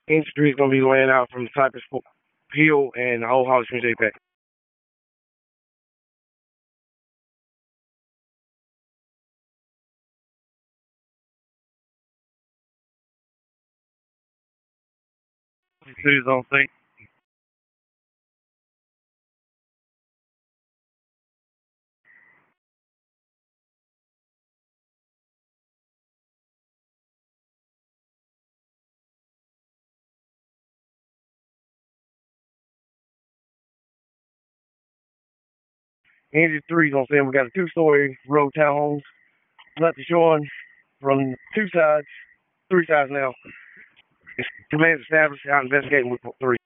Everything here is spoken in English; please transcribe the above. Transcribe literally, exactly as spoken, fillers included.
Industry is going to be laying out from the Cypress Hill and the Old Holly Springs Apex. City's on state. Angie three's on sale. We got a two-story row townhomes. Nothing showing from two sides, three sides now. It's command established out investigating with three.